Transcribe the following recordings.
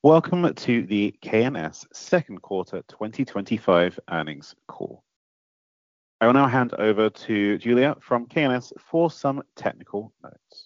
Welcome to the K&S second quarter 2025 earnings call. I will now hand over to Julia from K&S for some technical notes.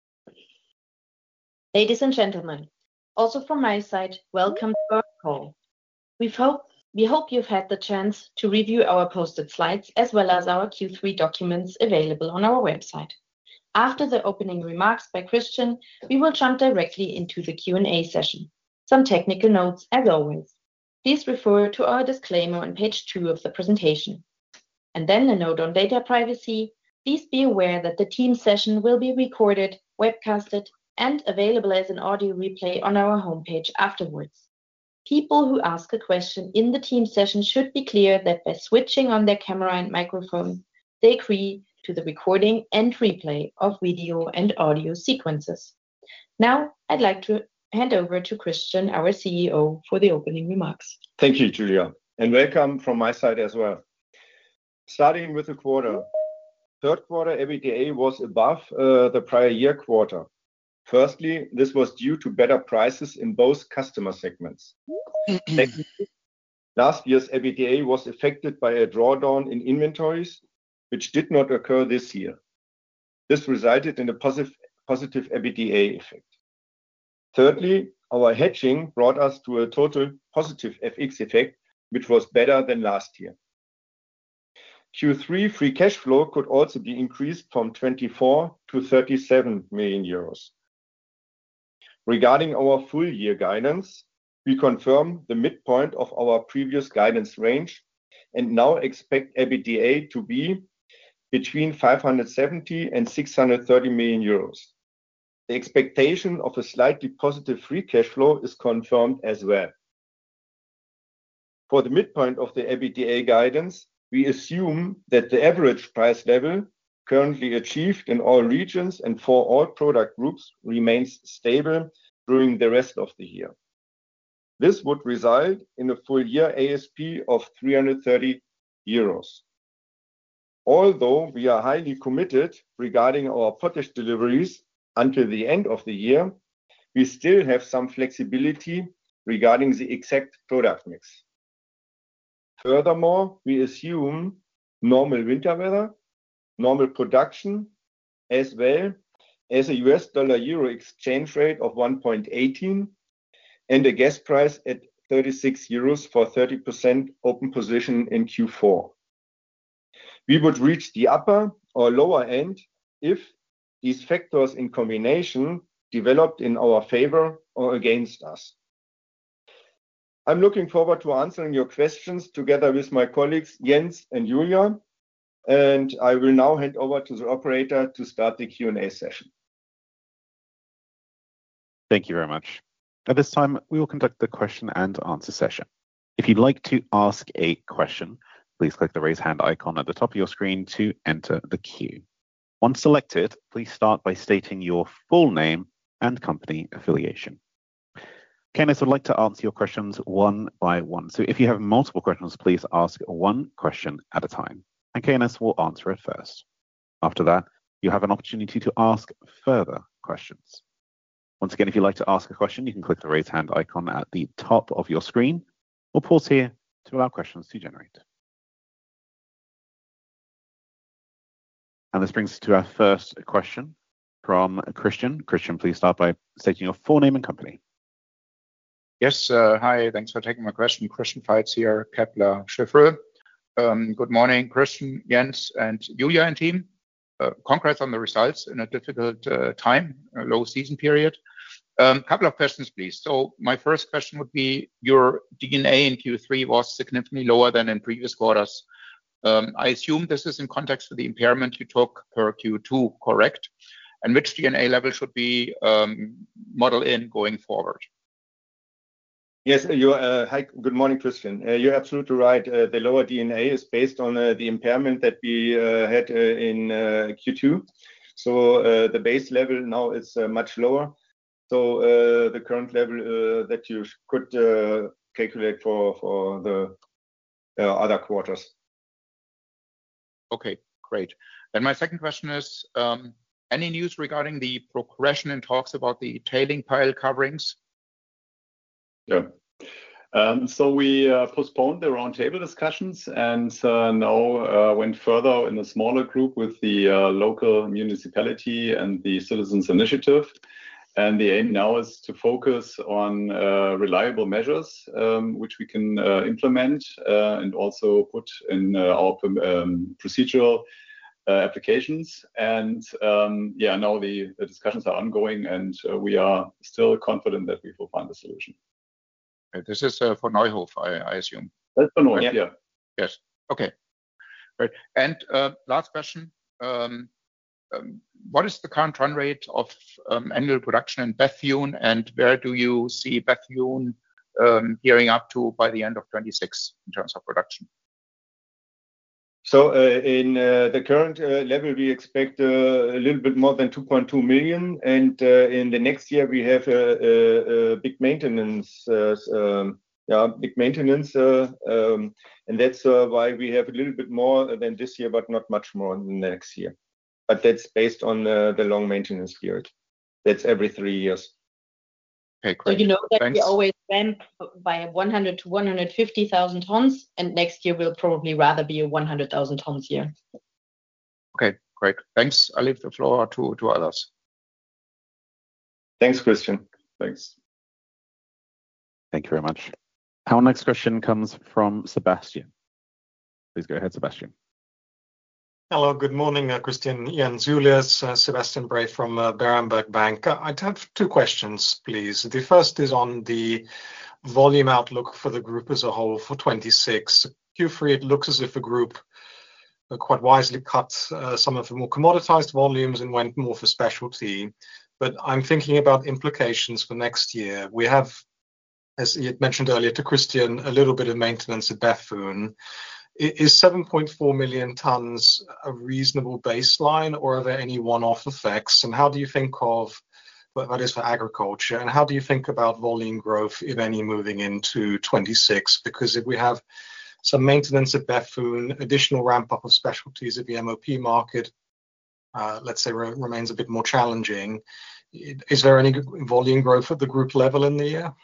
Ladies and gentlemen, also from my side, welcome to our call. We hope you've had the chance to review our posted slides as well as our Q3 documents available on our website. After the opening remarks by Christian, we will jump directly into the Q&A session. Some technical notes as always. Please refer to our disclaimer on page 2 of the presentation. And then a note on data privacy. Please be aware that the team session will be recorded, webcasted, and available as an audio replay on our homepage afterwards. People who ask a question in the team session should be clear that by switching on their camera and microphone, they agree to the recording and replay of video and audio sequences. Now, I'd like to hand over to Christian, our CEO, for the opening remarks. Thank you, Julia, and welcome from my side as well. Starting with the quarter, third quarter EBITDA was above the prior year quarter. Firstly, this was due to better prices in both customer segments. Secondly, last year's EBITDA was affected by a drawdown in inventories, which did not occur this year. This resulted in a positive EBITDA effect. Thirdly, our hedging brought us to a total positive FX effect, which was better than last year. Q3 free cash flow could also be increased from 24 to 37 million euros. Regarding our full year guidance, we confirm the midpoint of our previous guidance range and now expect EBITDA to be between 570 and 630 million euros. The expectation of a slightly positive free cash flow is confirmed as well. For the midpoint of the EBITDA guidance, we assume that the average price level currently achieved in all regions and for all product groups remains stable during the rest of the year. This would result in a full year ASP of 330 euros. Although we are highly committed regarding our potash deliveries until the end of the year, we still have some flexibility regarding the exact product mix. Furthermore, we assume normal winter weather, normal production, as well as a US dollar-euro exchange rate of 1.18 and a gas price at 36 euros for 30% open position in Q4. We would reach the upper or lower end if these factors in combination developed in our favor or against us. I'm looking forward to answering your questions together with my colleagues Jens and Julia, and I will now hand over to the operator to start the Q&A session. Thank you very much. At this time, we will conduct the question and answer session. If you'd like to ask a question, please click the raise hand icon at the top of your screen to enter the queue. Once selected, please start by stating your full name and company affiliation. K&S would like to answer your questions one by one. So if you have multiple questions, please ask one question at a time, and K&S will answer it first. After that, you have an opportunity to ask further questions. Once again, if you'd like to ask a question, you can click the raise hand icon at the top of your screen or pause here to allow questions to generate. And this brings us to our first question from Christian. Christian, please start by stating your full name and company. Yes, hi, thanks for taking my question. Christian Faitz here, Kepler Cheuvreux. Good morning, Christian, Jens, and Julia and team. Congrats on the results in a difficult time, a low season period. Couple of questions, please. So my first question would be, your D&A in Q3 was significantly lower than in previous quarters. I assume this is in context with the impairment you took per Q2, correct? And which D&A level should be modeled in going forward? Yes, hi, good morning, Christian. You're absolutely right. The lower D&A is based on the impairment that we had in Q2. So the base level now is much lower. So the current level that you could calculate for the other quarters. Okay, great. Then my second question is, any news regarding the progression in talks about the tailing pile coverings? Yeah. So we postponed the roundtable discussions and now went further in a smaller group with the local municipality and the citizens initiative. And the aim now is to focus on reliable measures which we can implement and also put in our procedural applications. And now the discussions are ongoing, and we are still confident that we will find a solution. This is for Neuhof, I assume. That's for Neuhof, yeah. Yes. Okay. Great. And last question. What is the current run rate of annual production in Bethune, and where do you see Bethune gearing up to by the end of 26 in terms of production? So in the current level, we expect a little bit more than 2.2 million. And in the next year, we have a big maintenance, and that's why we have a little bit more than this year, but not much more than next year. But that's based on the long maintenance period. That's every 3 years. Okay, So great. you know that Thanks. we always ramp by 100 to 150,000 tons, and next year will probably rather be a 100,000 tons year. Okay, great. Thanks. I leave the floor to others. Thanks, Christian. Thanks. Thank you very much. Our next question comes from Sebastian. Please go ahead, Sebastian. Hello, good morning, Christian, Jens, Julius, Sebastian Bray from Berenberg Bank. I'd have two questions, please. The first is on the volume outlook for the group as a whole for 26. Q3, it looks as if the group quite wisely cut some of the more commoditized volumes and went more for specialty. But I'm thinking about implications for next year. We have, as you had mentioned earlier to Christian, a little bit of maintenance at Bethune. Is 7.4 million tons a reasonable baseline, or are there any one-off effects? And how do you think of what that is for agriculture? And how do you think about volume growth, if any, moving into 26? Because if we have some maintenance at Bethune, additional ramp-up of specialties at the MOP market, let's say, remains a bit more challenging, is there any volume growth at the group level in the year?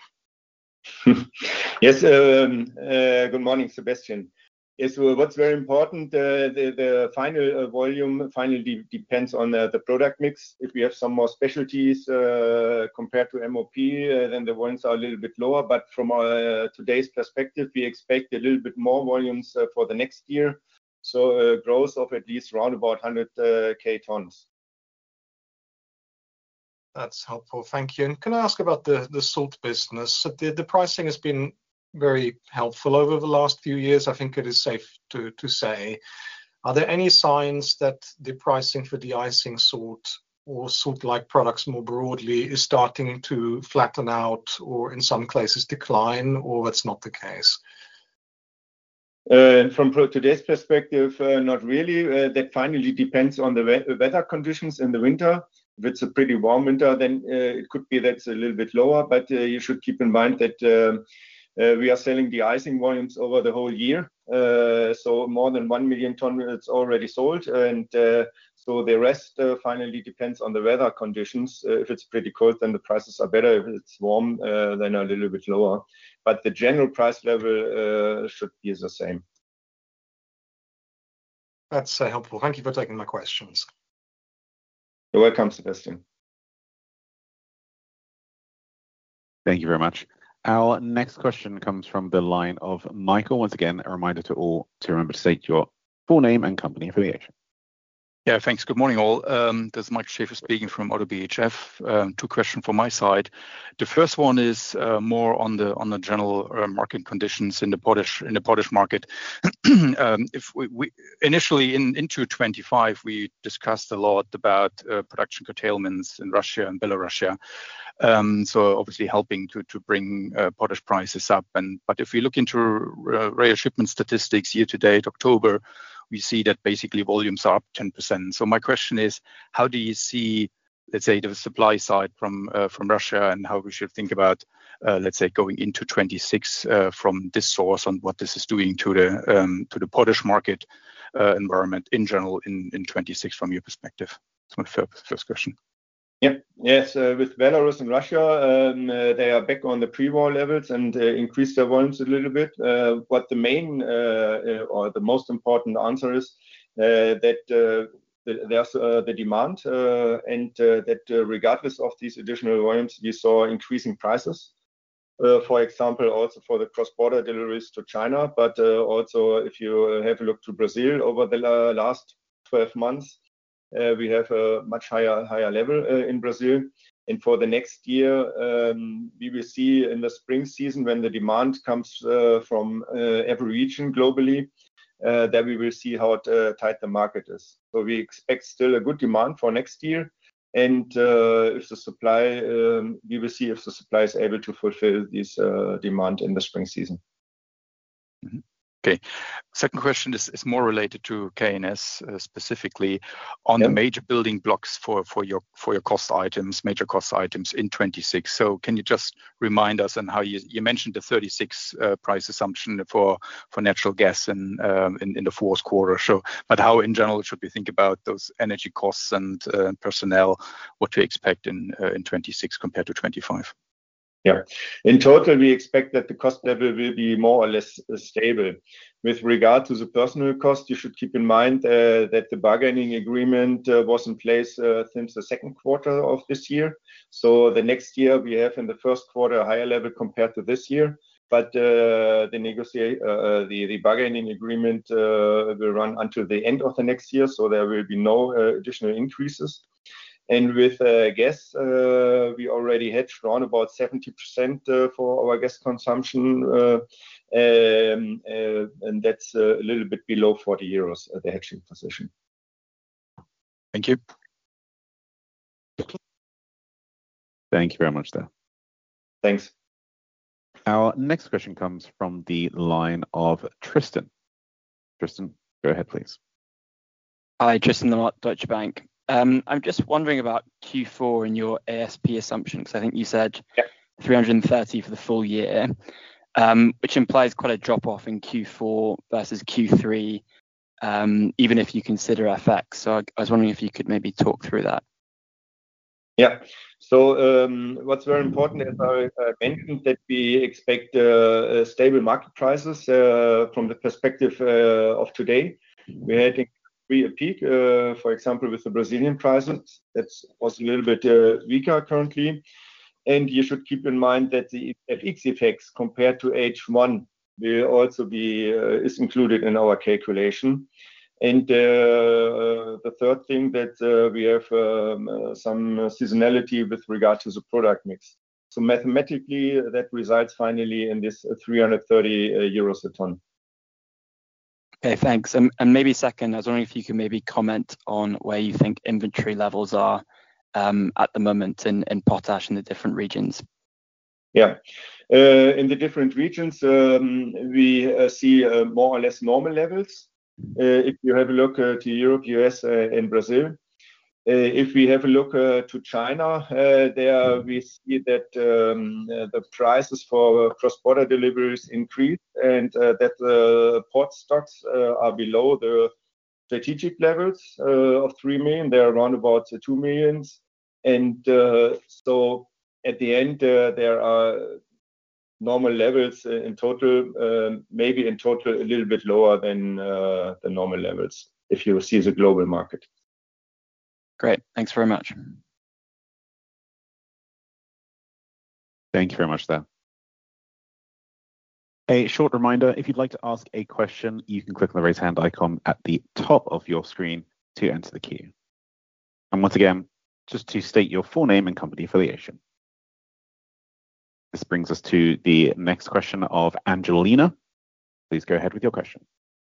Yes. Good morning, Sebastian. Yes, what's very important, the final volume finally depends on the product mix. If we have some more specialties compared to MOP, then the volumes are a little bit lower. But from today's perspective, we expect a little bit more volumes for the next year. So a growth of at least around about 100K tons. That's helpful. Thank you. And can I ask about the salt business? So the pricing has been very helpful over the last few years, I think it is safe to say. Are there any signs that the pricing for de-icing salt or salt-like products more broadly is starting to flatten out, or in some cases decline, or that's not the case? From today's perspective, not really. That finally depends on the weather conditions in the winter. If it's a pretty warm winter, then it could be that's a little bit lower, but you should keep in mind that we are selling de-icing volumes over the whole year. So more than 1 million tons it's already sold. And so the rest finally depends on the weather conditions. If it's pretty cold, then the prices are better. If it's warm, then a little bit lower. But the general price level should be the same. That's helpful. Thank you for taking my questions. You're welcome, Sebastian. Thank you very much. Our next question comes from the line of Michael. Once again, a reminder to all to remember to state your full name and company affiliation. Yeah, thanks. Good morning, all. This is Michael Schäfer speaking from ODDO BHF. Two questions from my side. The first one is more on the general market conditions in the potash market. If we initially into 25, we discussed a lot about production curtailments in Russia and Belarus. So obviously helping to bring potash prices up. But if we look into rail shipment statistics year to date, October, we see that basically volumes are up 10%. So my question is, how do you see, let's say, the supply side from Russia, and how we should think about, let's say, going into 26 from this source, on what this is doing to the potash market environment in general in 26 from your perspective? That's my first question. Yes, with Belarus and Russia, they are back on the pre-war levels and increased their volumes a little bit. What the main or the most important answer is that there's the demand and that regardless of these additional volumes, we saw increasing prices. For example, also for the cross-border deliveries to China, but also if you have a look to Brazil over the last 12 months, we have a much higher level in Brazil. And for the next year, we will see in the spring season when the demand comes from every region globally, that we will see how tight the market is. So we expect still a good demand for next year. And if the supply, we will see if the supply is able to fulfill this demand in the spring season. Mm-hmm. Okay. Second question is more related to K&S specifically on the major building blocks for your cost items, major cost items in 26. So can you just remind us on how you mentioned the 36 price assumption for natural gas in the fourth quarter. So, but how in general should we think about those energy costs and personnel? What to expect in 26 compared to 25? Yeah, in total, we expect that the cost level will be more or less stable. With regard to the personnel cost, you should keep in mind that the bargaining agreement was in place since the second quarter of this year. So the next year we have in the first quarter a higher level compared to this year. But the bargaining agreement will run until the end of the next year, so there will be no additional increases. And with gas, we already hedged around about 70% for our gas consumption, and that's a little bit below 40 euros at the hedging position. Thank you. Thank you very much there. Thanks. Our next question comes from the line of Tristan. Tristan, go ahead, please. Hi, Tristan Lamotte, Deutsche Bank. I'm just wondering about Q4 and your ASP assumption, because I think you said 330 for the full year, which implies quite a drop-off in Q4 versus Q3, even if you consider FX. So I was wondering if you could maybe talk through that. Yeah. So what's very important, as I mentioned, that we expect stable market prices from the perspective of today. We had a peak, for example, with the Brazilian prices. That was a little bit weaker currently. And you should keep in mind that the FX effects compared to H1 will also be is included in our calculation. And the third thing that we have some seasonality with regard to the product mix. So mathematically, that results finally in this 330 euros a ton. Okay, thanks. And maybe second, I was wondering if you could maybe comment on where you think inventory levels are at the moment in potash in the different regions. Yeah. In the different regions, we see more or less normal levels. If you have a look to Europe, US, and Brazil. If we have a look to China, there we see that the prices for cross-border deliveries increased and that the port stocks are below the strategic levels of 3 million. They're around about 2 million. And so at the end, there are normal levels in total, maybe in total a little bit lower than the normal levels if you see the global market. Great. Thanks very much. Thank you very much there. A short reminder, if you'd like to ask a question, you can click on the raise hand icon at the top of your screen to enter the queue. And once again, just to state your full name and company affiliation. This brings us to the next question of Angelina. Please go ahead with your question.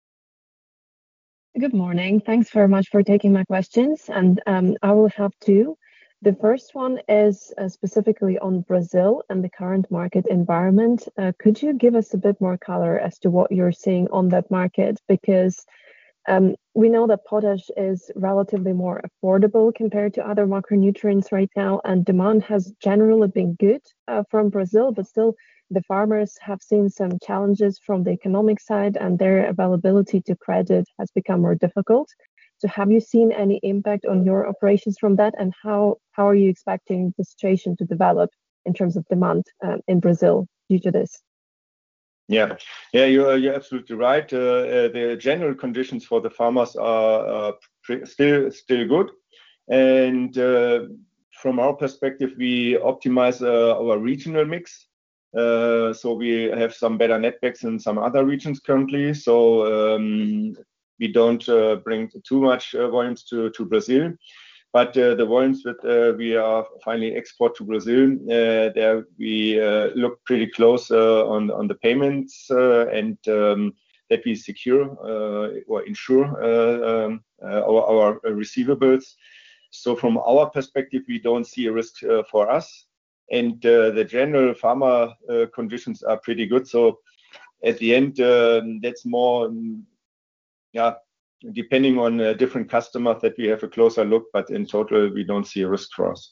Good morning. Thanks very much for taking my questions. And I will have two. The first one is specifically on Brazil and the current market environment. Could you give us a bit more color as to what you're seeing on that market? Because we know that potash is relatively more affordable compared to other macronutrients right now, and demand has generally been good from Brazil, but still the farmers have seen some challenges from the economic side and their availability to credit has become more difficult. So have you seen any impact on your operations from that, and how are you expecting the situation to develop in terms of demand in Brazil due to this? Yeah, you're absolutely right. The general conditions for the farmers are still good, and from our perspective, we optimize our regional mix. So we have some better netbacks in some other regions currently. So we don't bring too much volumes to Brazil. But the volumes that we are finally export to Brazil, there we look pretty close on the payments and that we secure or insure our receivables. So from our perspective, we don't see a risk for us. And the general farmer conditions are pretty good. So at the end, that's more, depending on different customers that we have a closer look, but in total, we don't see a risk for us.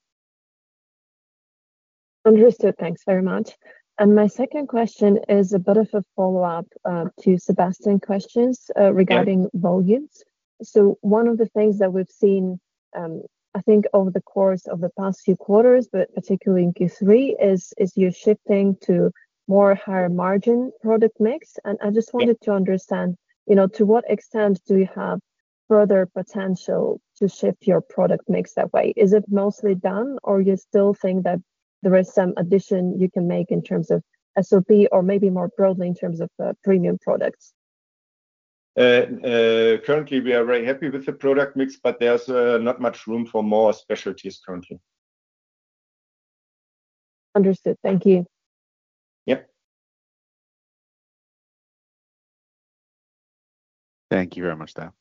Understood. Thanks very much. And my second question is a bit of a follow-up to Sebastian's questions regarding volumes. So one of the things that we've seen, I think, over the course of the past few quarters, but particularly in Q3, is you're shifting to more higher margin product mix. And I just wanted to understand, to what extent do you have further potential to shift your product mix that way? Is it mostly done, or you still think that there is some addition you can make in terms of SOP, or maybe more broadly in terms of premium products? Currently, we are very happy with the product mix, but there's not much room for more specialties currently. Understood. Thank you. Yep. Thank you very much, Dan.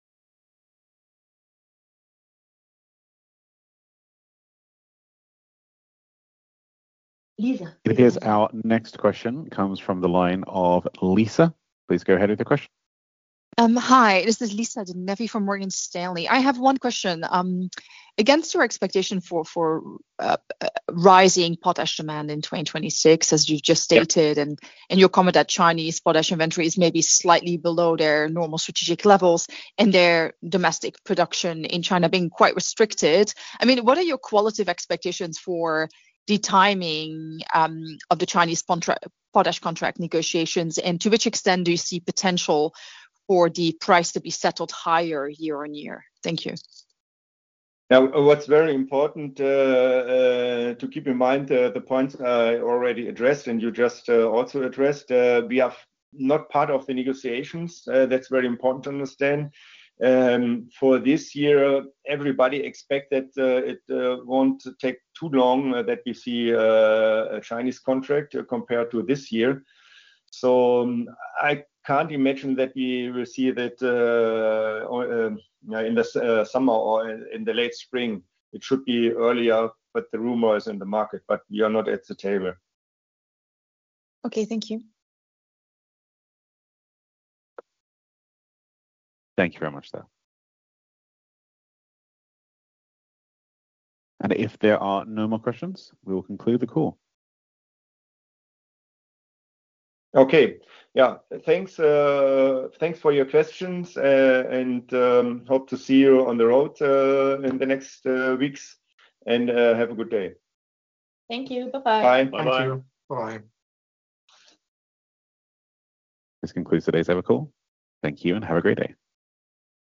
Lisa. It appears our next question comes from the line of Lisa. Please go ahead with the question. Hi, this is Lisa De Neve from Morgan Stanley. I have one question. Against your expectation for rising potash demand in 2026, as you've just stated, and your comment that Chinese potash inventory is maybe slightly below their normal strategic levels, and their domestic production in China being quite restricted. I mean, what are your qualitative expectations for the timing of the Chinese potash contract negotiations, and to which extent do you see potential for the price to be settled higher year on year? Thank you. Now, what's very important to keep in mind, the points I already addressed and you just also addressed, we are not part of the negotiations. That's very important to understand. For this year, everybody expects that it won't take too long that we see a Chinese contract compared to this year. So I can't imagine that we will see that in the summer or in the late spring. It should be earlier, but the rumor is in the market, but we are not at the table. Okay, thank you. Thank you very much, sir. And if there are no more questions, we will conclude the call. Okay. Yeah. Thanks for your questions, and hope to see you on the road in the next weeks. And have a good day. Thank you. Bye-bye. Bye. Thank you. Bye. This concludes today's Evercall. Thank you and have a great day.